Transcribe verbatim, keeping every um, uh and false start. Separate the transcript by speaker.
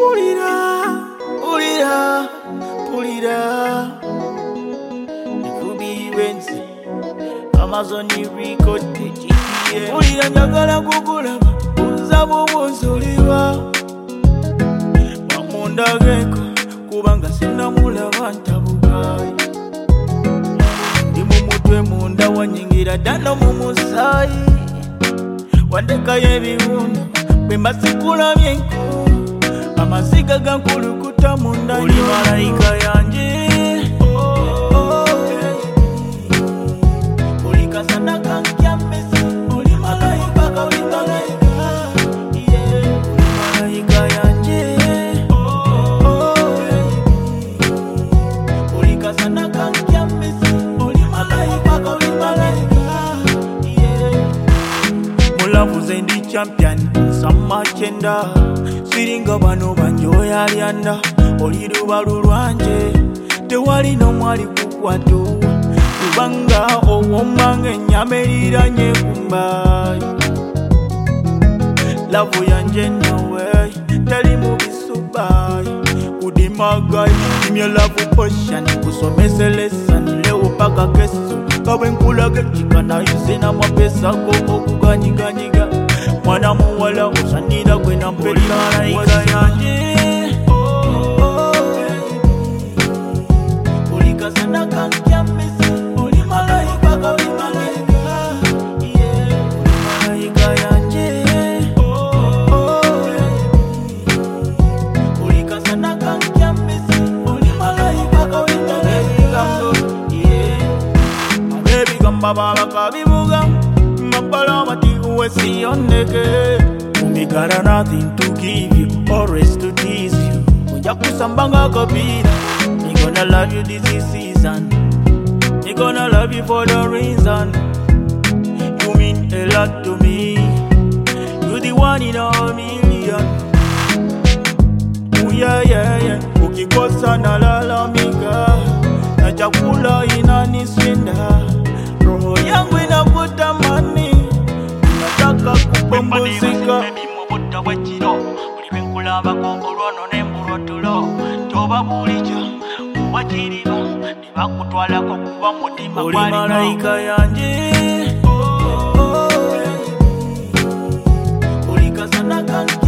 Speaker 1: Pulira, pulira, pulira. Ikubi benzi, Amazon record G P S. Pulira njagala kukulaba, unzabo bw'onzulirwa. Wamunda geko, kubanga sinnamulaba ntabukayi. Ndi mu mutwe munda wanyingira ddala mu musaayi. Wandekayo ebiwundu, bwe mbasikulamye enku. Amaziga gankulukuta munda oli malayika yanje. Oli kasana kankya mmesi. Oli malayika kawi malayika. Oli malayika yanje. Oli kasana kankya mmesi. Oli malayika kawi malayika. Mulavuze ndi champion sama chenda. Siringa bano banjoya lyanda. Oli lubalu lwanje tewali n'omwali kukwatu. Kubanga owomanga ennyama eriranye kumbayi. Lavu yanje nawe tali mu bisubayi. Kudimagayi give me love potion. Kusomese lesson leo paka kesu. Kawe nkulaga chikana yuzina mapesa go okuganyiganyiga. Mwana muwala usanira gwe na mpeli malayika yanje. Oli kasana kankya mmesi. Oli malayika kawi malayika. Oli malayika yanje. Oli kasana kankya mmesi. Oli malayika kawi malayika. Abebigamba babaka bibuga. Mapala mati uwesi yondeke. Umi got nothing to give you, always to tease you. Uja kusambanga kabira. Me gonna love you this is season. Me gonna love you for the reason. You mean a lot to me. You the one in a million. Oh yeah yeah yeah. Ukikosa nalalamika. Na chakula inanishinda. Roho yangu inakutamani. Nataka kupumzika. Mubuta wechiro. Ulibe nkulabako olwono nemburotulo. Toba bulijjo wachiriba. Nibakutwalako kuba mutima gwalina. Oli malayika yanje. Oli kasana kankya.